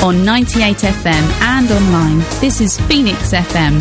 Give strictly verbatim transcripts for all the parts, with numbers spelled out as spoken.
on ninety-eight F M and online. This is Phoenix F M.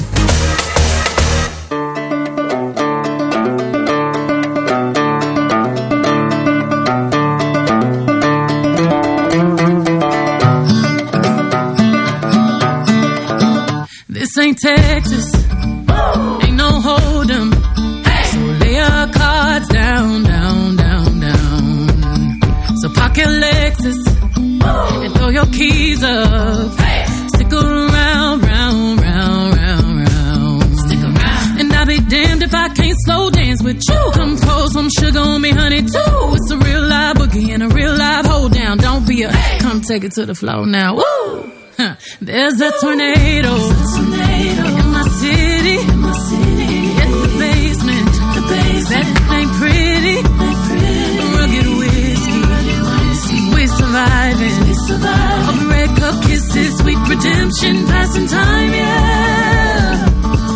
This ain't Texas, ain't no hold'em. So lay your cards down, down, down, down. So park your Lexus and throw your keys up. Stick around, round, round, round, round. Stick around. And I'll be damned if I can't slow dance with you. Come pour some sugar on me, honey, too. It's a real live boogie and a real live hold down. Don't be a, come take it to the floor now. Woo! Huh. There's a tornado, There's a tornado in my city, in my city. Hit the basement, the basement. That ain't pretty, ain't pretty. Rugged whiskey, rugged whiskey. We surviving, we surviving. All the red cup kisses, sweet redemption, passing time, yeah.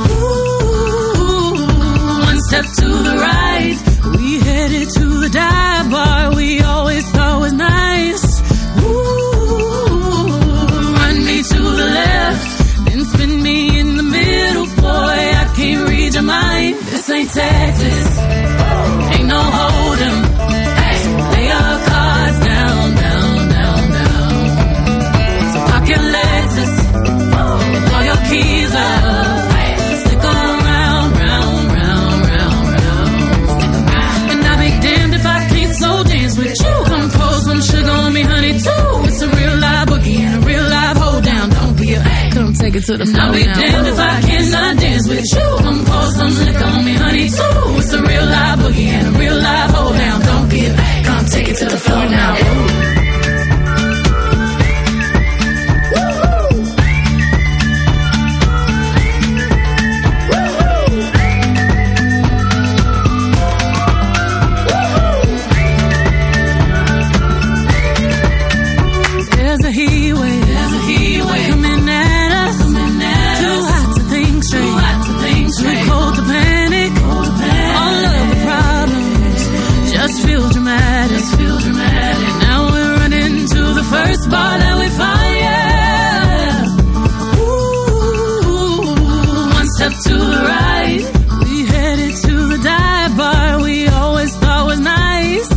Ooh, one step to the right, we headed to the dive bar we always thought was nice. To the left, then spin me in the middle, boy, I can't read your mind. This ain't Texas, ain't no hold'em. Lay your cards down, down, down, down. So park your Lexus and throw your keys up. Stick around, round, round, round, round. And I'll be damned if I can't slow dance with you. Come pour some sugar on me, honey, too. It's a real live boogie and a real live hold down. Don't be a, come take it to the floor. I'll be damned if I cannot dance with you. Come pour some liquor on me, honey, too. It's a real live boogie and a real live hold down. Don't be a, come take it to the floor now. Ooh. Feel dramatic, feel dramatic. Now we're running to the first bar that we find, yeah. Ooh, one step to the right, we headed to the dive bar we always thought was nice.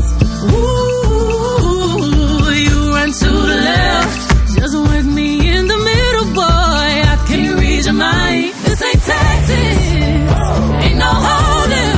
Ooh, you run to the left, just work me in the middle, boy, I can't read your mind. This ain't Texas, ain't no hold'em.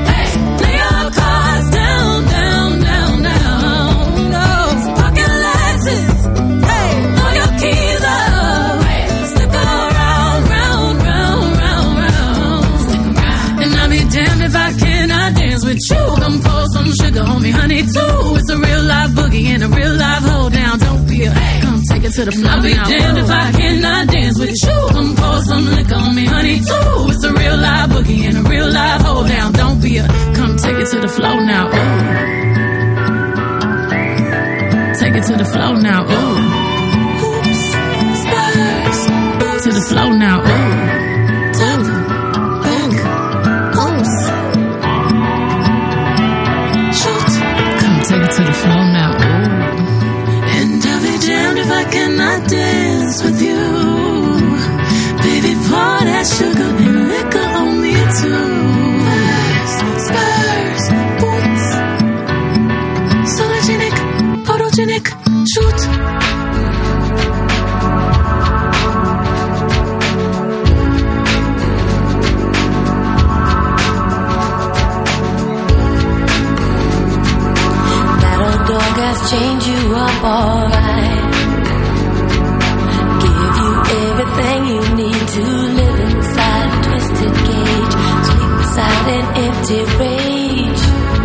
You come pour some sugar on me, honey, too. It's a real live boogie and a real live hold down. Don't be a, come take it to the floor. I'll be damned if I cannot dance with you. Come pour some liquor on me, honey, too. It's a real live boogie and a real live hold down. Don't be a, come take it to the floor now. Ooh. Take it to the floor now. Ooh. Oops, Spurs. To the floor now. Ooh. To the floor now, ooh. And I'll be damned if I cannot dance with you. Baby, pour that sugar and liquor on me too. Spurs, boots, sologenic, photogenic, shoot. Change you up alright. Give you everything you need to live inside a twisted cage. Sleep beside an empty rage.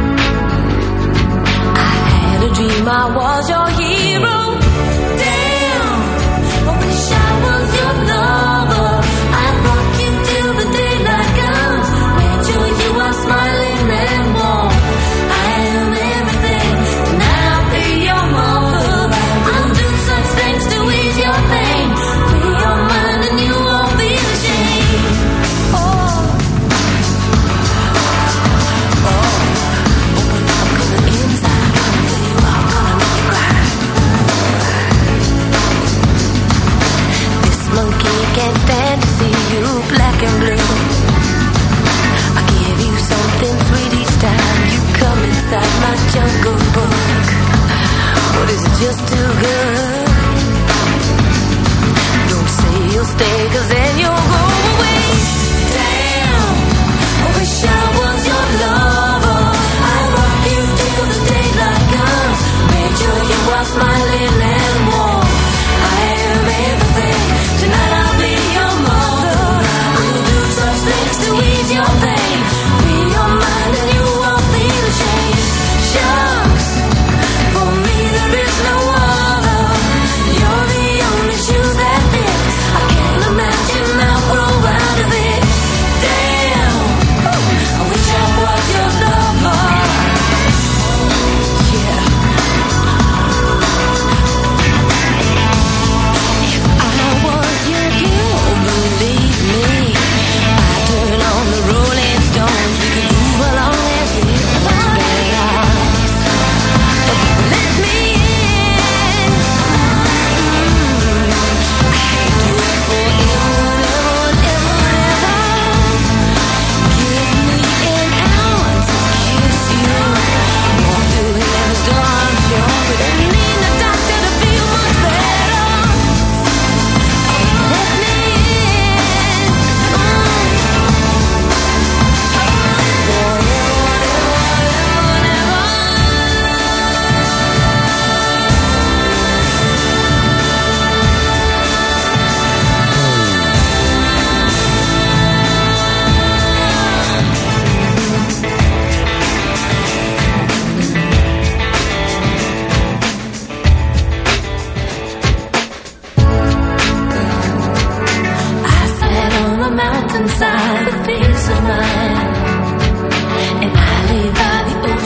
I had a dream I was your hero. Damn, I wish I was your lover. I rock you till the daylight comes. Made sure you are smiling and warm. I am everything. I'll do such things to ease your pain. Free your mind and you won't be ashamed. Oh.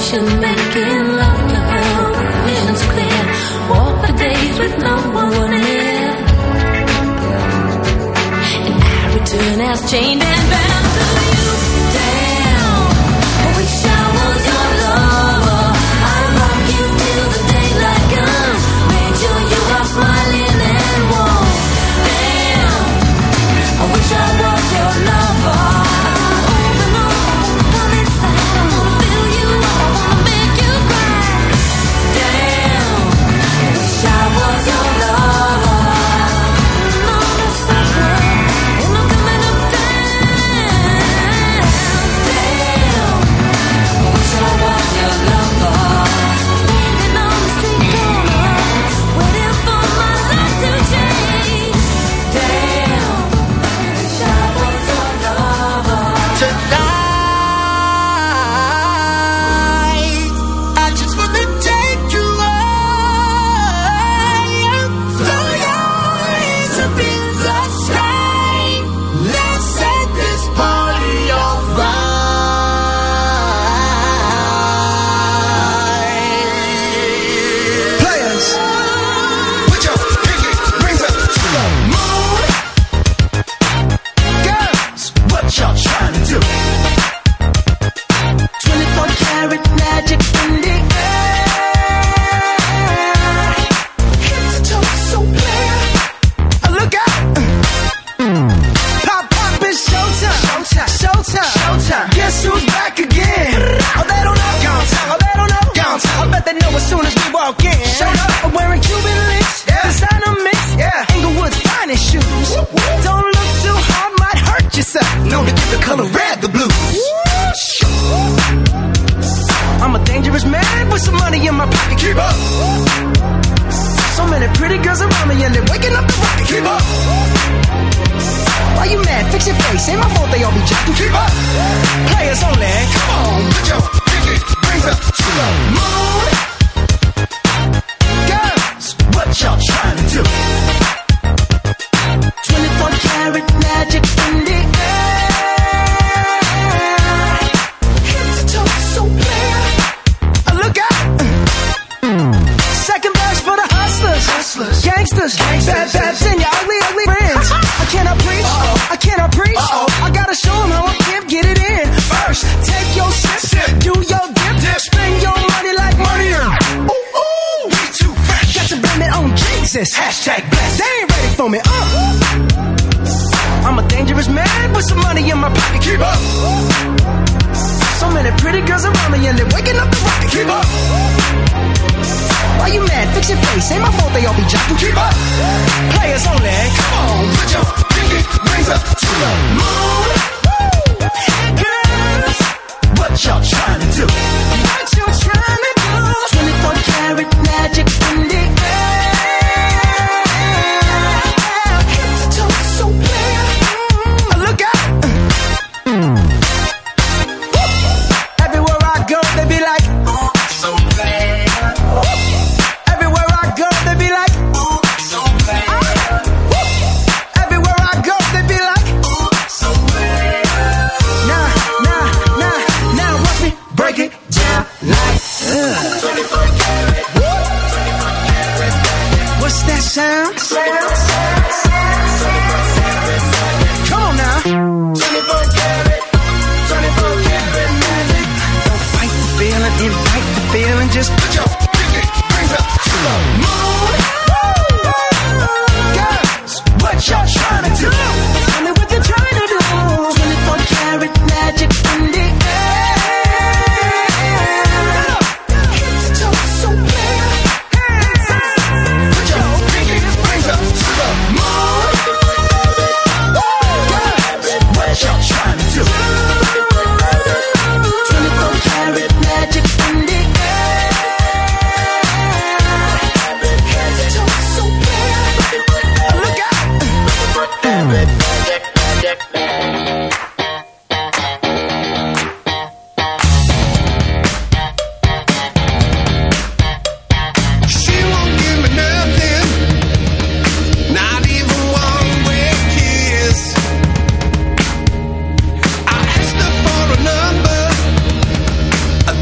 imagination, making love to her. Vision's clear. Walk the days with no one near. And I return as chained and bound to you. Damn, I wish I was your lover. I rock you till the daylight comes. Made sure you are smiling and warm. Damn, I wish I was your lover.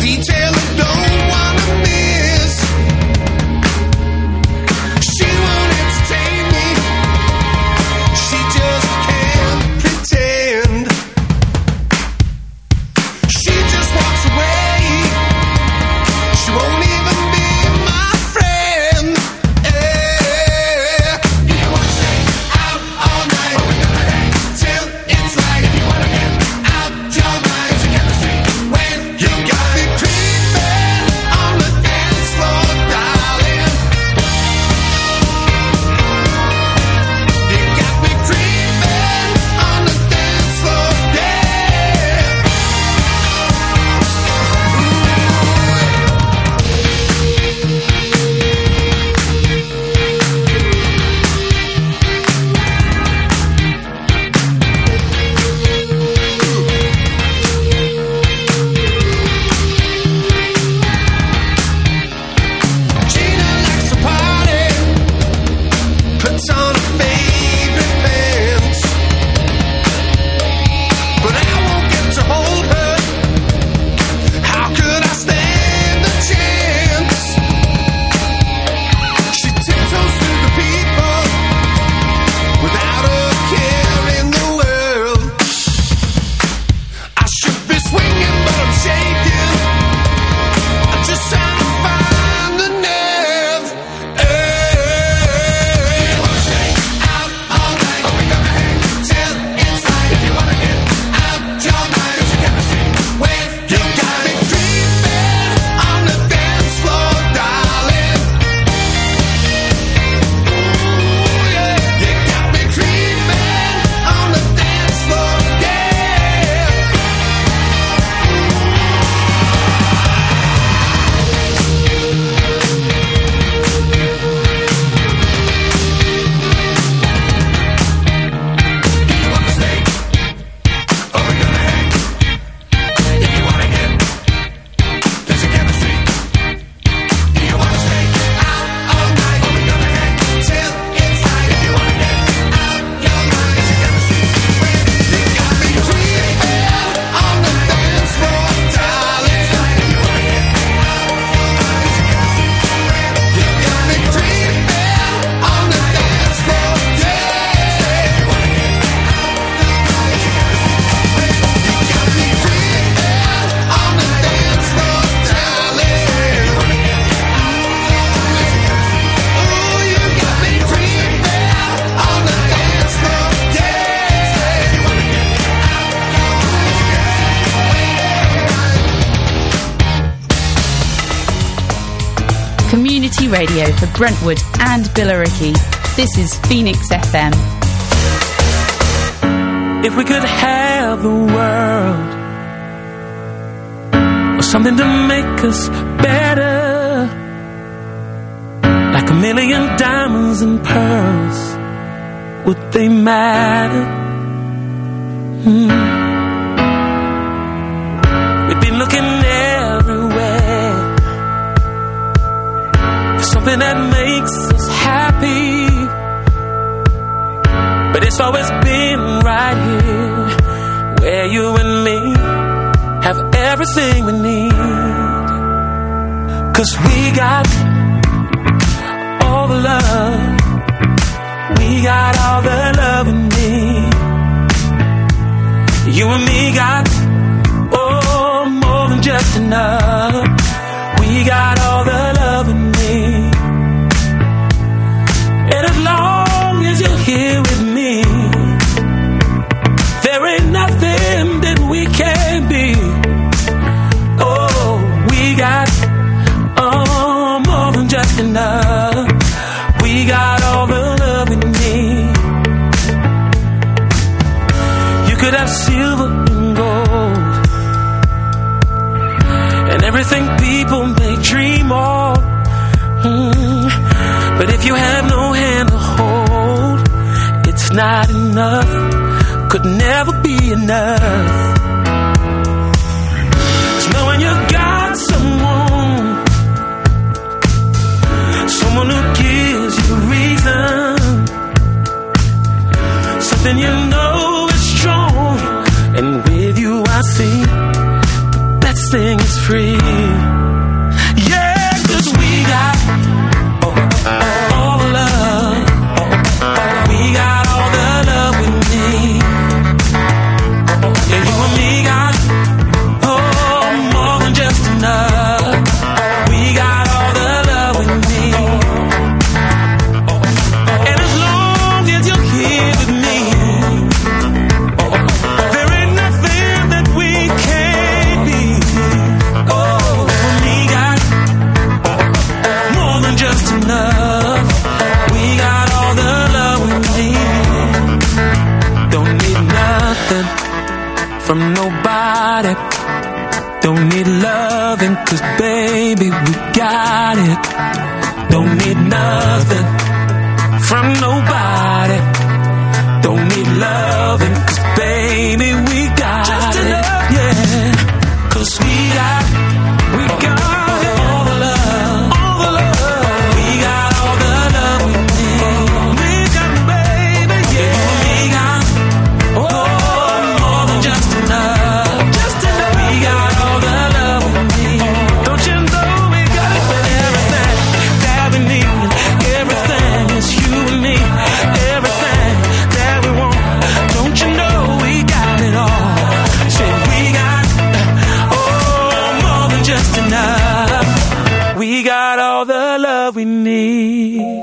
detail I don't wanna miss. She won't entertain me. She just can't pretend. She just walks away. She won't even be my friend. Yeah. Do you wanna stay out all night? Or we gonna hang till it's light? If you wanna get out your mind, you gotta see when you got me creeping on the dance floor, darling. You got me creeping on the dance floor, yeah. Gina likes to party, puts on her favorite pants, but I won't get to hold her. How could I stand a chance? She tiptoes through the people without a care in the world. I should be swinging, but I'm shaking. I'm just trying to find the nerve. Hey. You wanna stay out all night? Or we gonna hang till it's light? If you wanna get out your mind, you gotta see when you got me creeping on the dance floor, darling. Ooh, yeah. You got me creeping on the dance floor, yeah. Do you wanna stay? Or we gonna hang? If you wanna get, there's a chemistry. Do you wanna stay out all night? Or we gonna hang till it's light? If you wanna get out your mind, there's a chemistry. You got me creeping on the dance floor, darling. If you wanna get out your mind, there's a chemistry. You got me creeping on the dance floor, yeah. If you wanna get out your mind, there's a chemistry. You got me creeping on the dance floor, darling. If you wanna get out your mind, there's a chemistry. Ooh, you got me creeping on the dance floor, yeah. If you wanna get out your mind. Community radio for Brentwood and Billericay. This is Phoenix F M. If we could have the world, or something to make us better, like a million diamonds and pearls, would they matter? Hmm. We've been looking everywhere for something that makes us happy, but it's always been right here, where you and me have everything we need. 'Cause we got all the love, we got all the love we need. You and me got, oh, more than just enough. We got all the love we need. And as long as you're here with me, there ain't nothing that we can't be. Oh, we got, oh, more than just enough. We got all the love we need. You could have silver and gold, and everything people may dream of. Mm. But if you have no hand to hold, it's not enough. Could never be enough. 'Cause knowing you got someone, someone who gives you reason, something you know is strong, and with you I see the best thing is free. Yeah, 'cause we got all the love. We got all the love we need. Yeah, you and me got oh more than just enough. We got all the love we need. And as long as you're here with me, there ain't nothing that we can't be. Oh, we got more than just enough. We got all the love we need. Don't need nothing from nobody. Don't need loving, 'cause baby, we got it. Don't need nothing from nobody. Don't need loving, 'cause baby, we got just it. Enough, yeah. 'Cause we got, we got all the love, all the love. We got all the love we need. We got, baby, yeah. We got, oh, more than just enough. Just enough. We got all the love we need. Don't you know we got it for everything that we need? Everything is you and me. Everything that we want. Don't you know we got it all? Say we got, oh, more than just enough. We got all the love we need.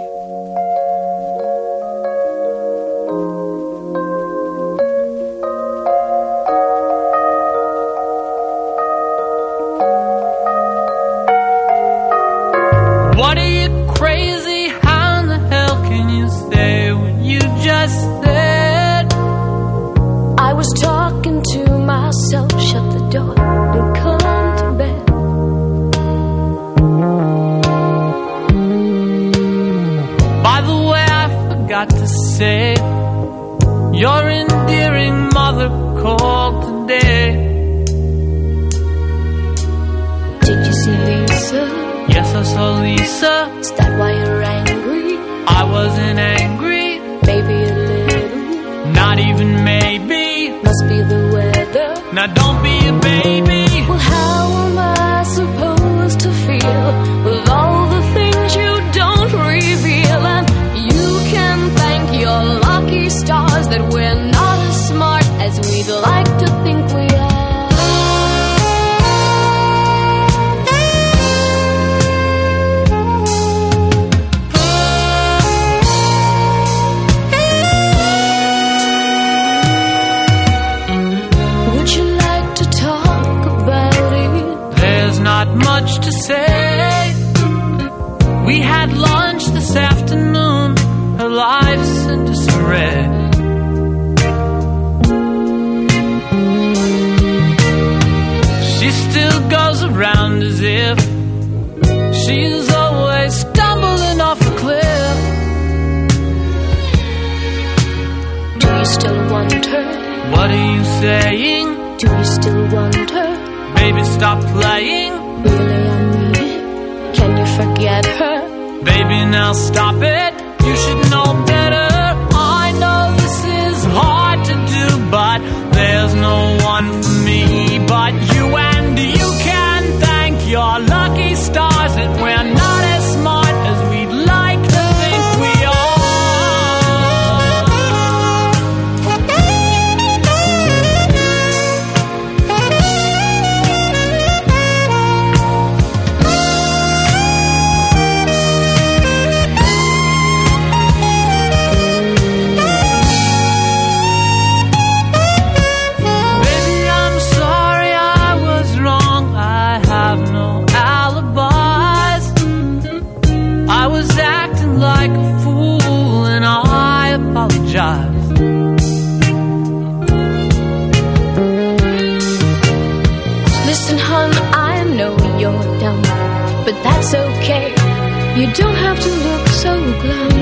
What are you crazy? How in the hell can you say what you just said? I was talking to myself, shut the door and come to bed. By the way, I forgot to say, your endearing mother called today. Did you see Lisa? Yes, I saw Lisa. Is that why you're angry? I wasn't angry, Maybe a little. not even maybe. Must be the weather. Now don't be a baby. Well, how am I supposed to feel with all the things you don't reveal? And you can thank your lucky stars that we're not as smart as we'd like to think we are. Would you like to talk about it? There's not much to say. We had lunch this afternoon. Her life's in disarray. She still goes around as if she's always stumbling off a cliff. Do you still want her? What are you saying? Do you still want her? Baby, stop playing. Really, I mean it. Can you forget her? Baby, now stop it. You should know better. I know this is hard to do, but there's no one for me but you. And you can thank your lucky stars that we're not as smart as we'd like to think we are. Baby, I'm sorry I was wrong. I have no alibis. I was acting like a fool and I apologize. Listen, hon, I know you're dumb, but that's okay. You don't have to look so glum.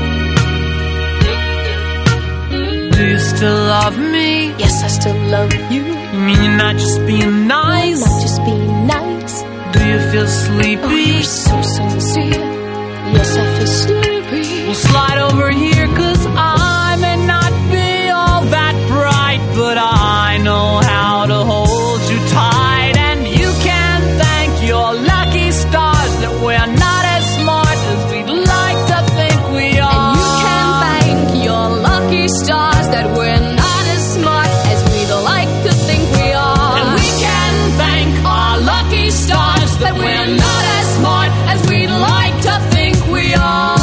Do you still love me? Yes, I still love you. You mean you're not just being nice? Not just being nice. Do you feel Oh, sleepy? you're so sincere. Yes, I feel sleepy. We'll slide over here, 'cause I may not be all that bright, but I know how to hold you tight. And you can thank that we're not as smart as we'd like to think we are.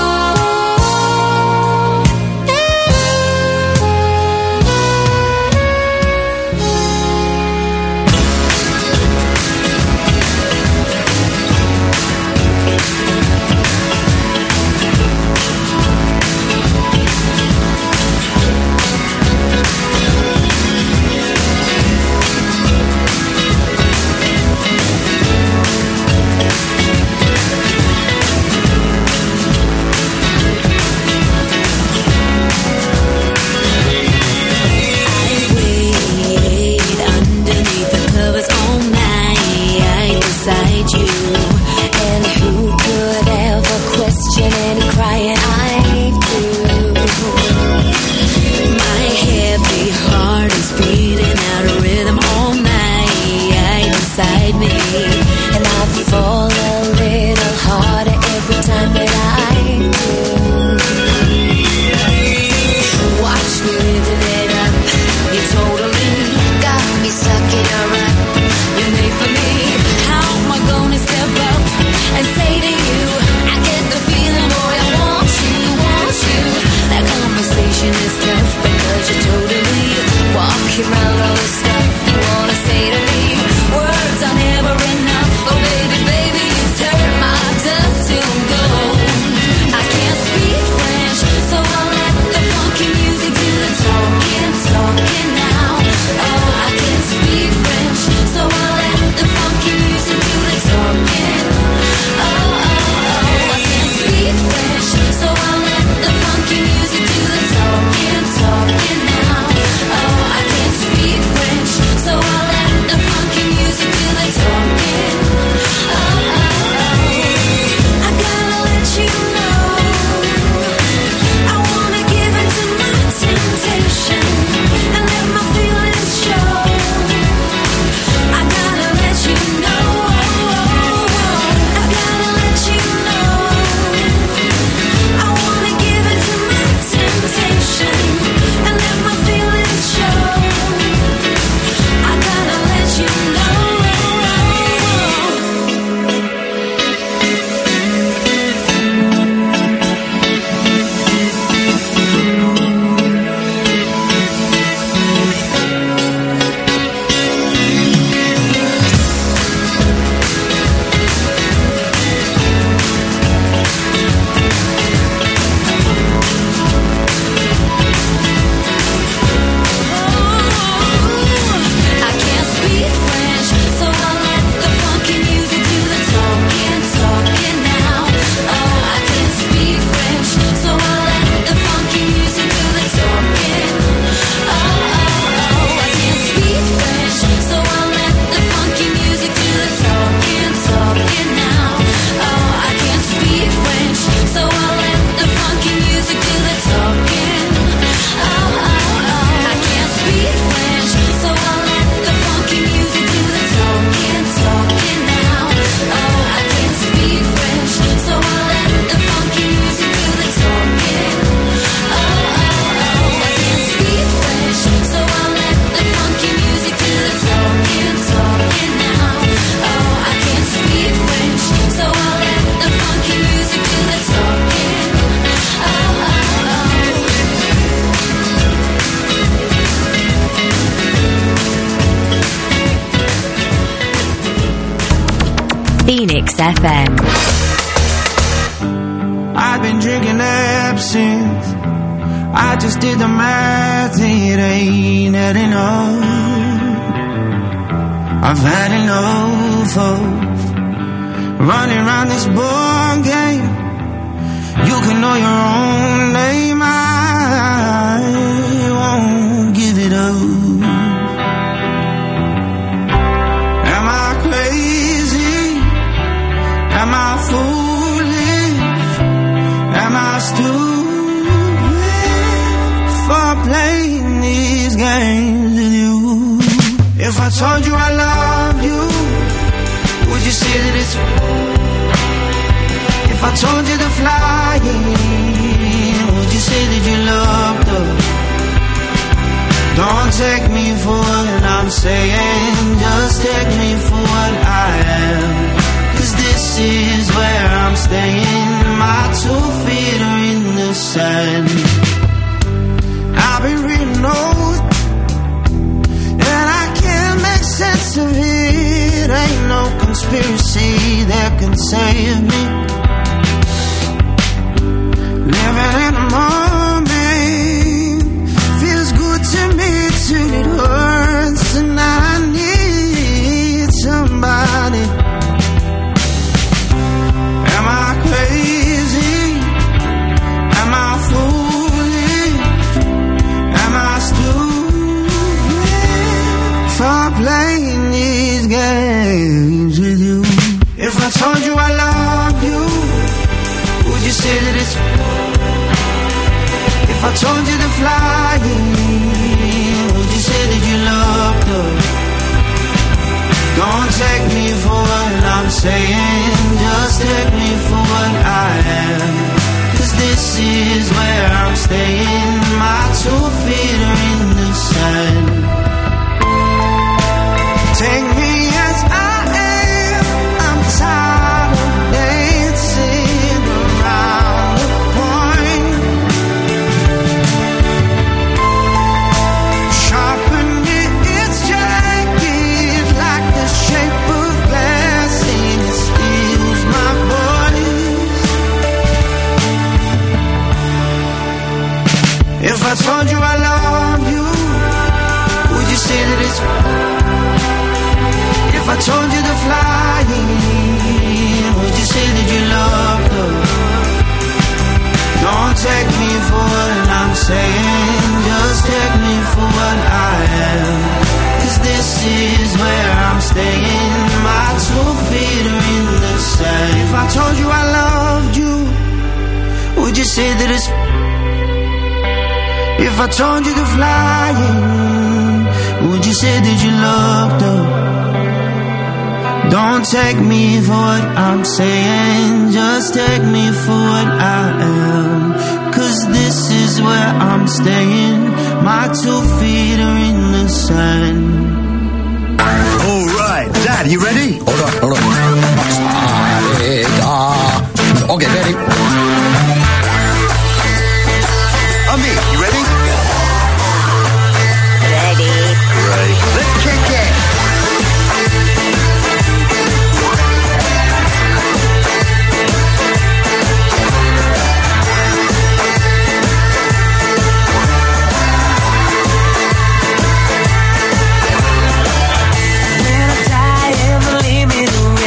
Phoenix F M. I've been drinking absinthe. I just did the math, it ain't adding up. I've had enough of running around this board game. You can know your own name, I won't give it up. Am I crazy? Am I foolish? Am I stupid for playing these games with you? If I told you I love you, would you say that it's if I told you to fly in, would you say that you loved us? Don't take me for what I'm saying, just take me for what I am. conspiracy that can save me. Living in the moment feels good to me till it hurts, and I need somebody. Am I crazy? Am I foolish? Am I stupid for playing these games with you? If I told you I love you, would you say that it's... If I told you to fly, would you say that you loved us? Don't take me for what I'm saying, just take me for what I am. Cause this is where I'm staying, my two feet are in the sand. Take me as I am, I'm tired of dancing around the point. Sharpen it, it's jagged like the shape of glass, and it steals my voice. If I told you I love you, would you say that it's... If I told you to fly, would you say that you loved her? Don't take me for what I'm saying, just take me for what I am. Cause this is where I'm staying, my two feet are in the sand. If I told you I loved you, would you say that it's... If I told you to fly, would you say that you loved her? Don't take me for what I'm saying, just take me for what I am. Cause this is where I'm staying, my two feet are in the sand. Alright, Dad, you ready? Hold on, hold on. Uh, okay, ready. Ami, you ready? Ready. Great. Let's kick it. When I die and believe me, the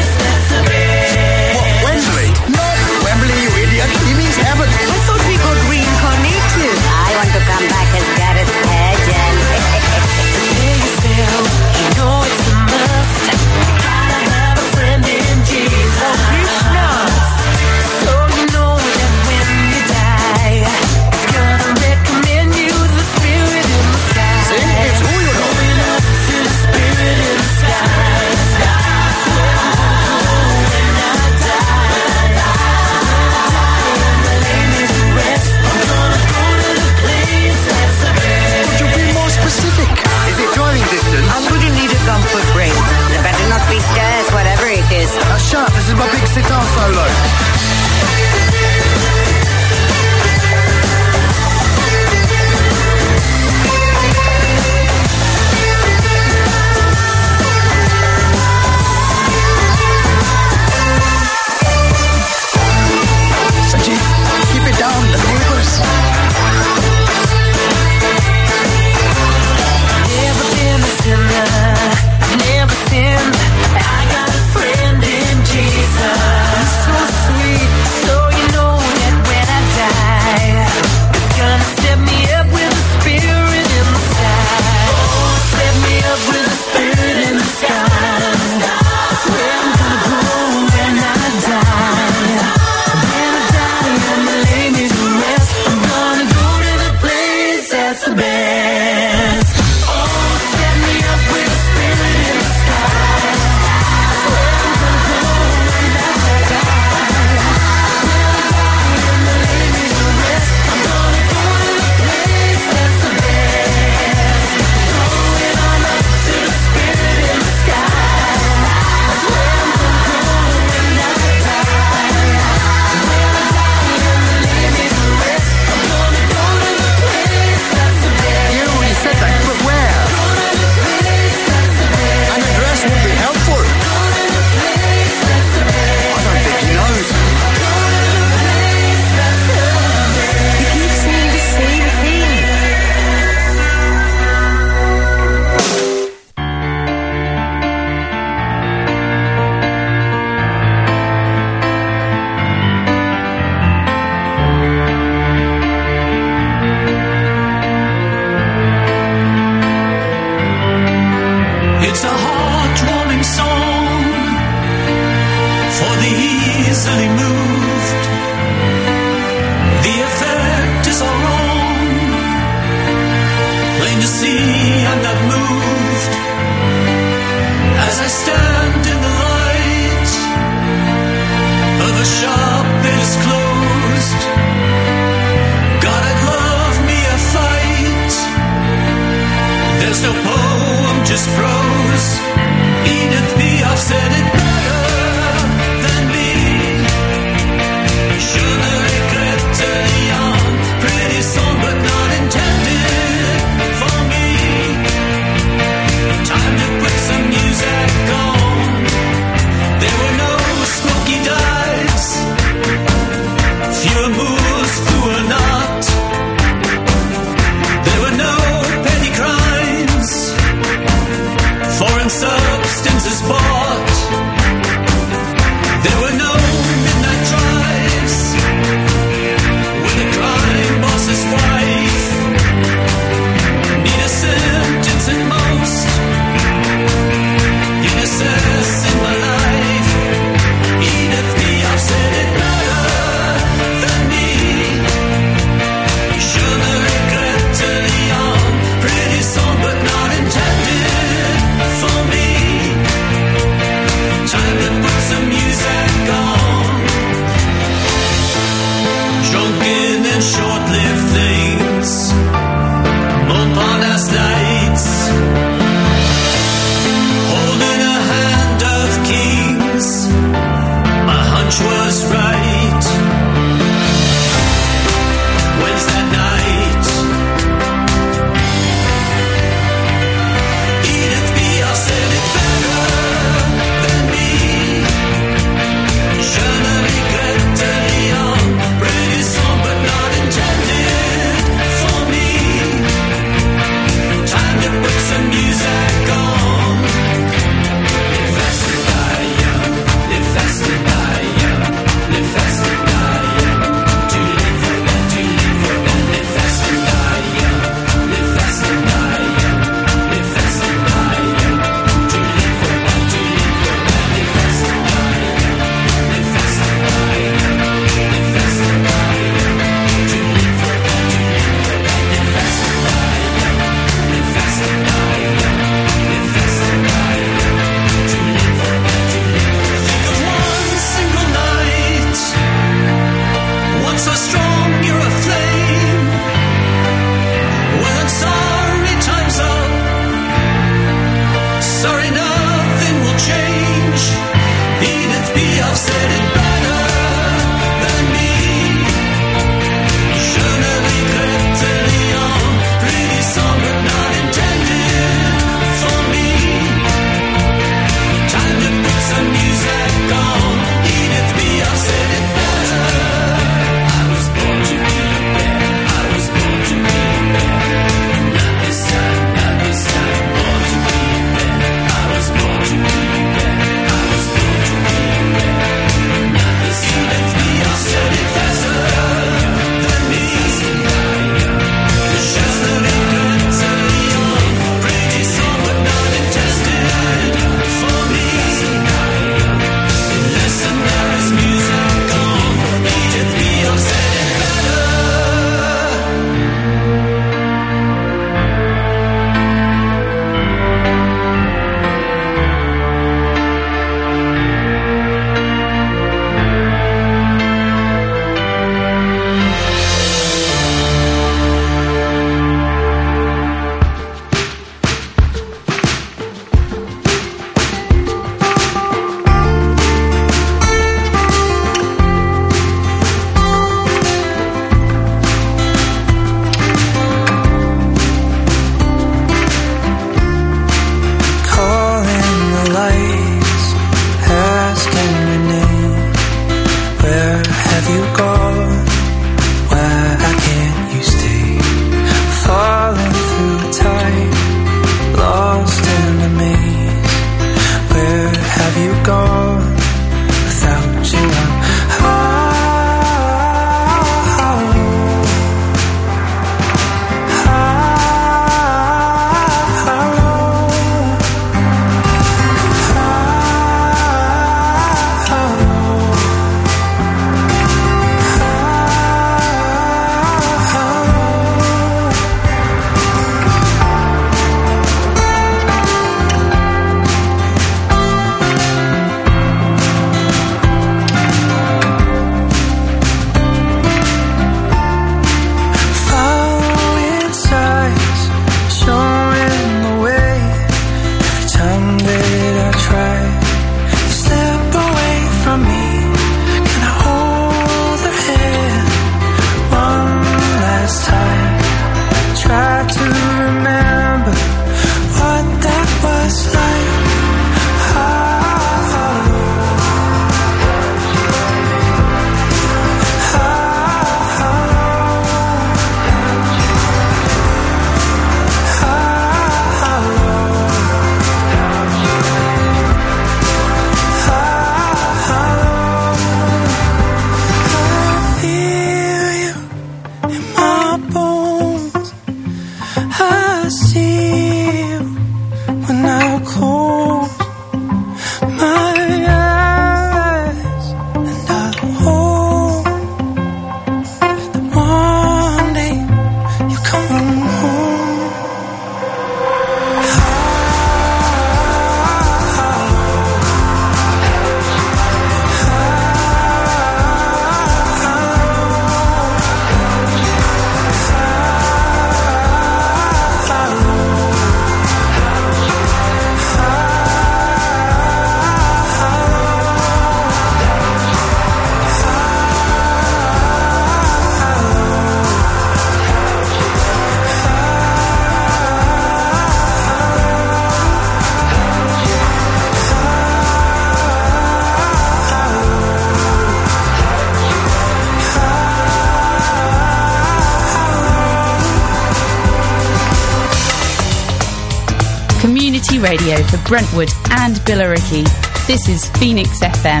free radio for Brentwood and Billericay. This is Phoenix F M.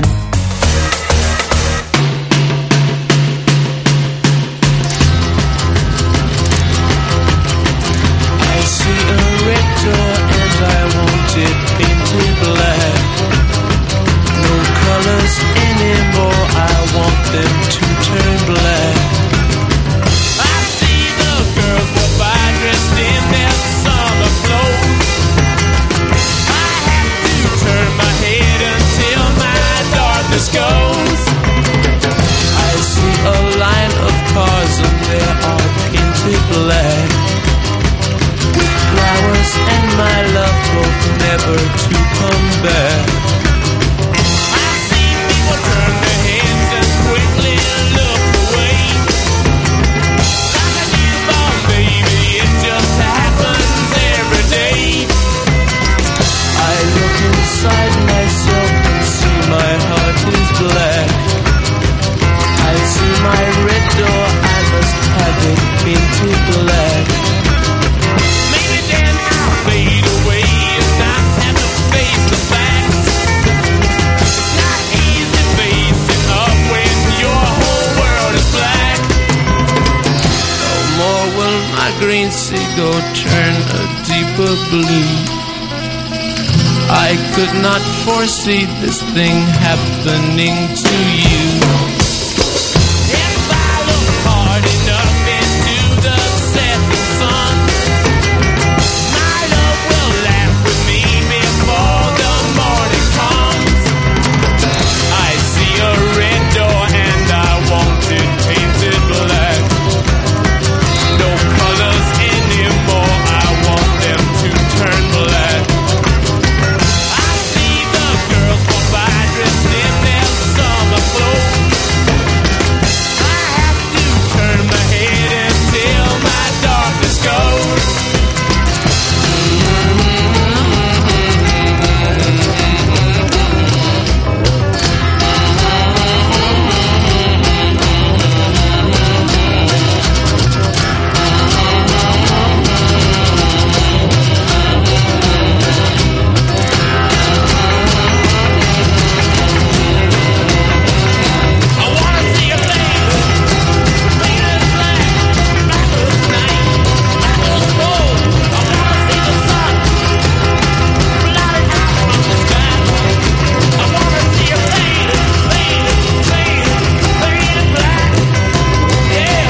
I see a red door and I want it painted black. No colors anymore, I want them to turn black. I see the girls go by dressed in their summer clothes. I have to turn my head until my darkness goes. I see a line of cars and they are painted black, with flowers and my love hope never to come back. I see people turn their heads and quickly look away. Like a newborn baby, it just happens every day. I look inside myself and see my heart is black. I see my red door, I must have it painted black. Maybe then I'll fade away and not have to face the facts. It's not easy facing up when your whole world is black. No more will my green seagull turn a deeper blue. I could not foresee this thing happening to you. If I look hard enough into the setting sun, my love will laugh with me before the morning comes. I see a red door and I want it painted black. No colors anymore, I want them to turn black. I see the girls walk by dressed in their summer clothes. I have to turn my head until my darkness goes. I wanna see a fade, fade as black, black as night, black as gold. I wanna see the sun, blotted out from the sky. I wanna see a fade, fade, fade, fade as black. Yeah.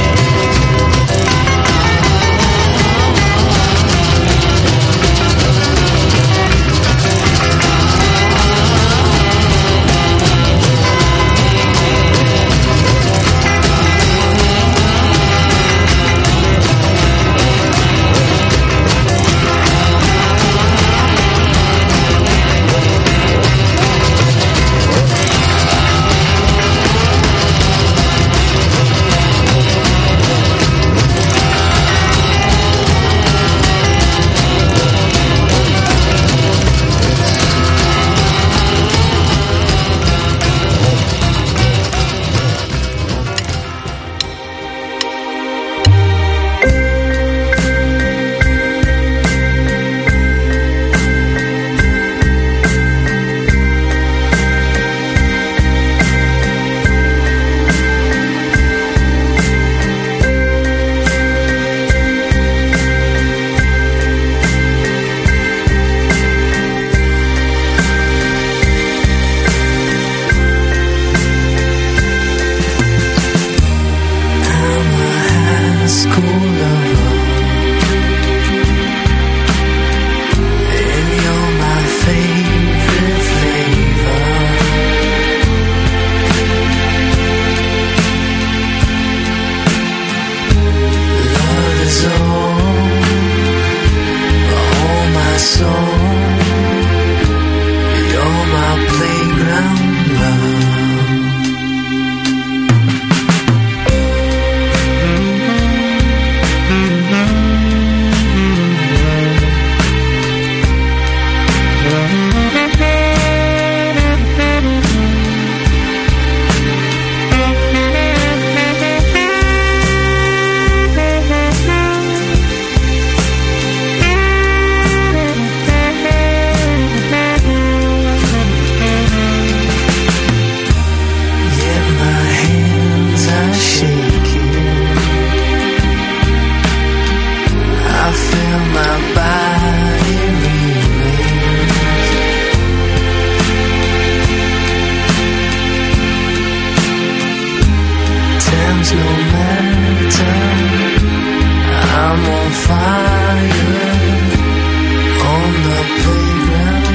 fire on the playground.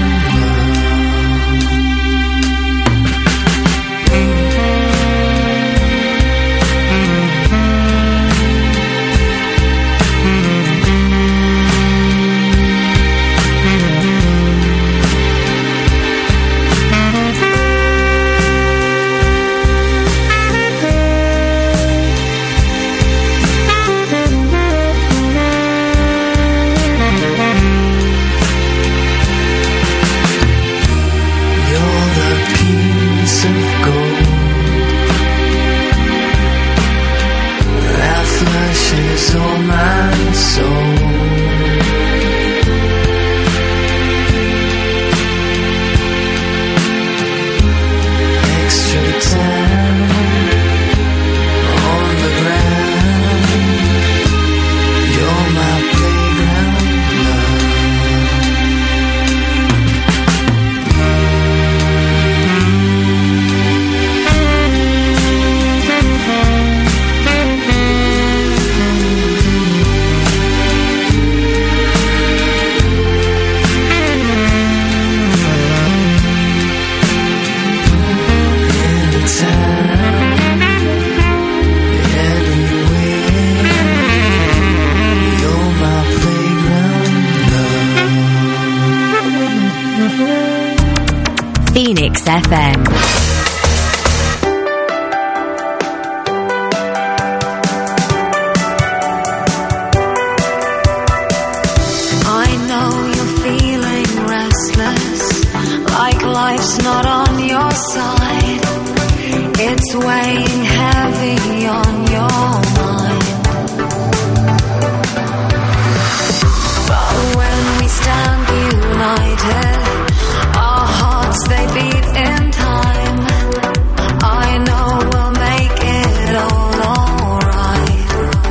Oh my soul, extra time on the ground. You're my playground Phoenix F M. I know you're feeling restless, like life's not on your side. It's weighing heavy on your mind. But when we stand united, our hearts they beat in time. I know we'll make it all alright.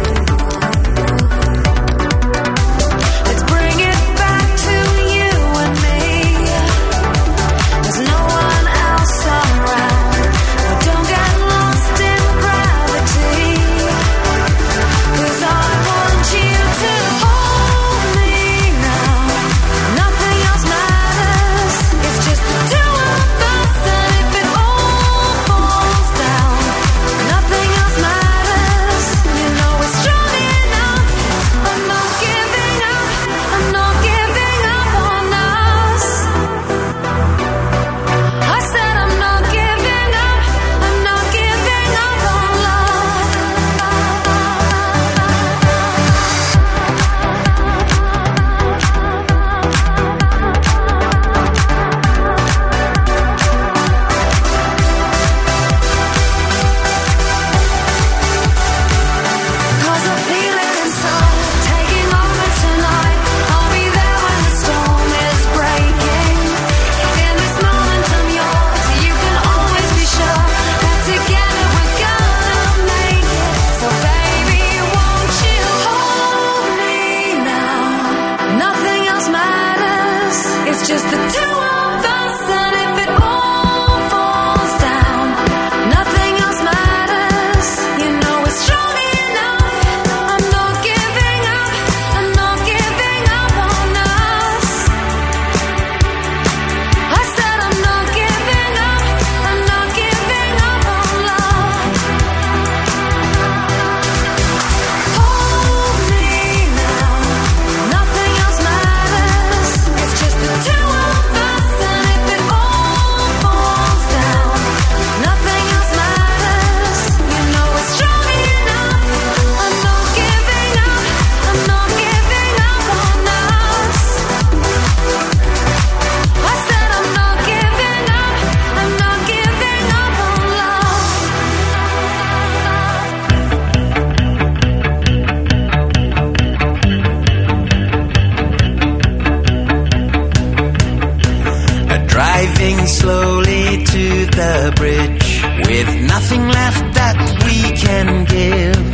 Let's bring it back to you and me. There's no one else around. Now don't get lost in gravity, 'cause I want you to hold me now. Nothing else matters. It's just the two of us, and if it all falls down, nothing else matters. You know we're strong enough. I'm not giving up. I'm not giving up on us. I said I'm not giving up. I'm not giving up on love. Cause I feel it inside, taking over tonight. I'll be there when the storm is breaking. In this moment I'm yours, you can always be sure that together we're gonna make it. So baby, won't you hold me now? Nothing else matters. It's just the two of us, and if it all falls down, nothing else matters. You know we're strong enough. I'm not giving up. I'm not giving up on us. I said I'm not giving up. I'm not giving up on love. Hold me now. Nothing else matters. It's just the two of us, and if it all falls down, nothing else matters. You know we're strong enough. I'm not giving up. I'm not giving up on us. I said I'm not giving up. I'm not giving up on love. Driving slowly to the bridge with nothing left that we can give.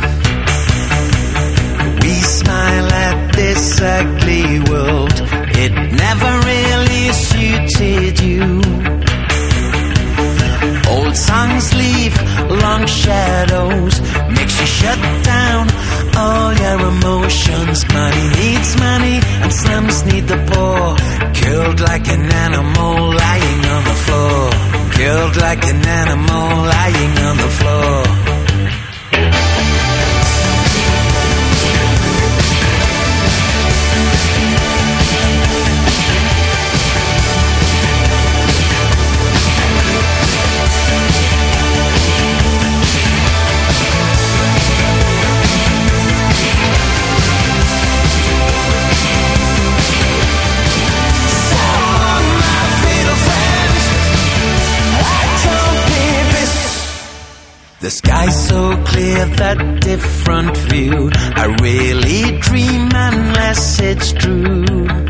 We smile at this ugly world. It never really suited you. Old songs leave long shadows, makes you shut down all your emotions, my like an animal lying on the floor. The sky's so clear, that different view. I really dream unless it's true.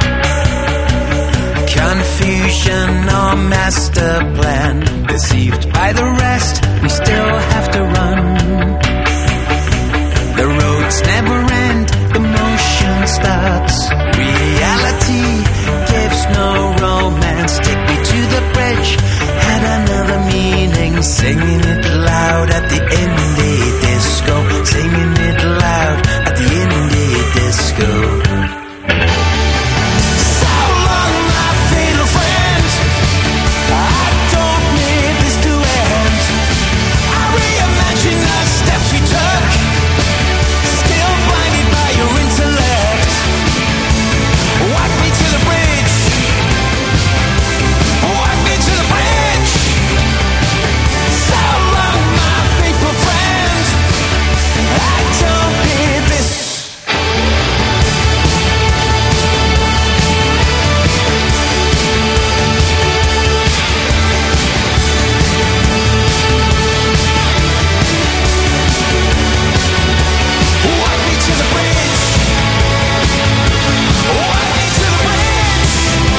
Confusion or master plan. Deceived by the rest, we still have to run. The roads never end, the motion starts. Reality gives no romance. Take me to the bridge, had another meaning. Singing it loud at the indie disco. Singing it loud at the indie disco. So long, my fatal friend. I don't need this to end. I reimagine the steps we took. Still blinded by your intellect. Walk me to the bridge. Walk me to the bridge. So long, my faithful friend. I don't need this. Walk me to the bridge. Walk me to the bridge.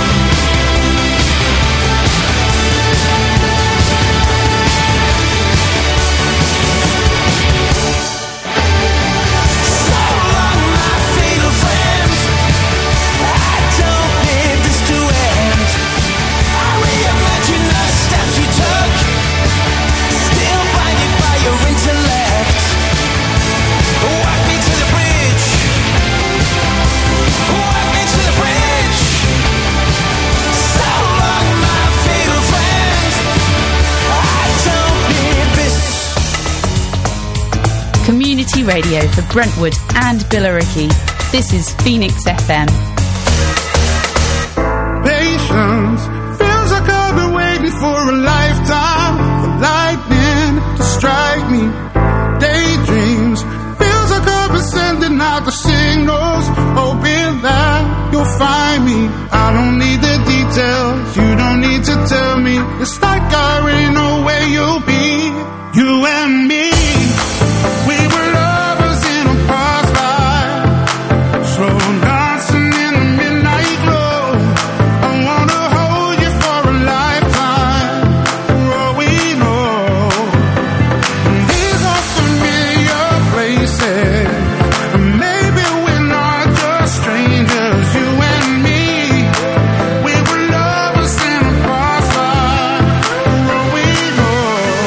So long, my fatal friend. I don't need this to end. I reimagine the steps you took. Still blinded by your intellect. Walk me to the bridge. Walk me to the bridge. So long, my fatal friend. I don't need this. Community radio for Brentwood and Billericay. This is Phoenix F M. Patience feels like I've been waiting for a lifetime for lightning to strike me. Daydreams feels like I've been sending out the signals, hoping that you'll find me. I don't need the details, you don't need to tell me. It's like I already know where you'll be. You and me, we were lovers in a past life, slow dancing in the midnight glow. I wanna hold you for a lifetime, for all we know. These are familiar places, and maybe we're not just strangers. You and me, we were lovers in a past life, for all we know.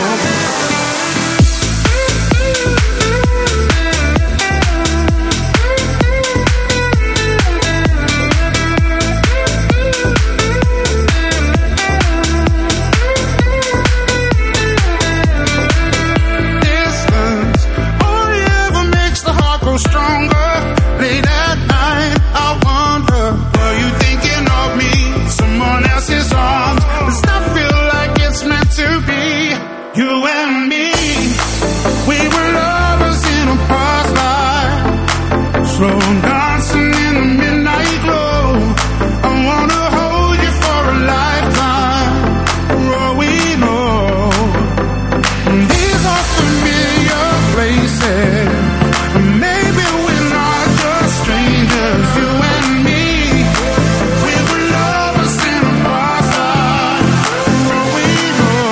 Distance only ever makes the heart grow stronger. Late at night, I wonder, were you thinking of me? Someone else's arms. Does that feel like it's meant to be? You and me, we were lovers in a past life, slow dancing in the midnight glow. I wanna hold you for a lifetime, for all we know. These are familiar places, and maybe we're not just strangers. You and me, we were lovers in a past life, for all we know.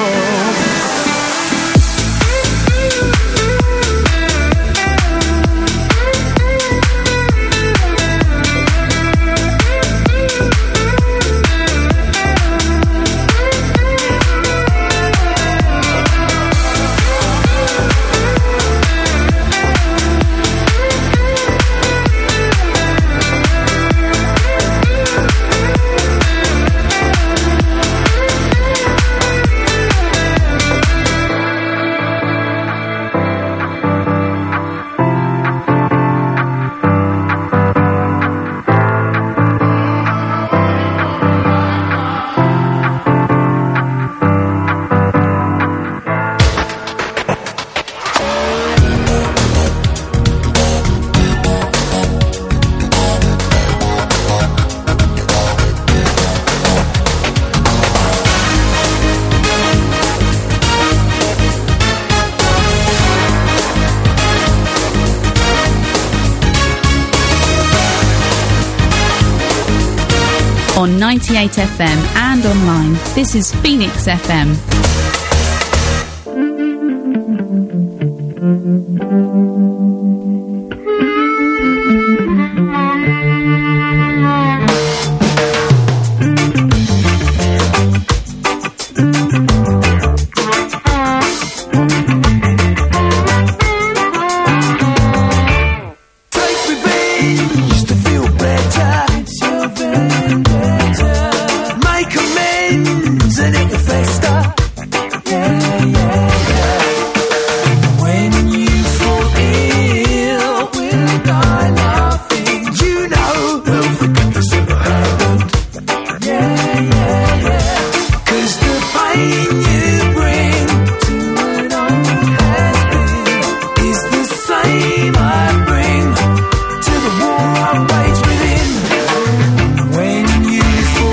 on ninety-eight F M and online. This is Phoenix F M. Thank you.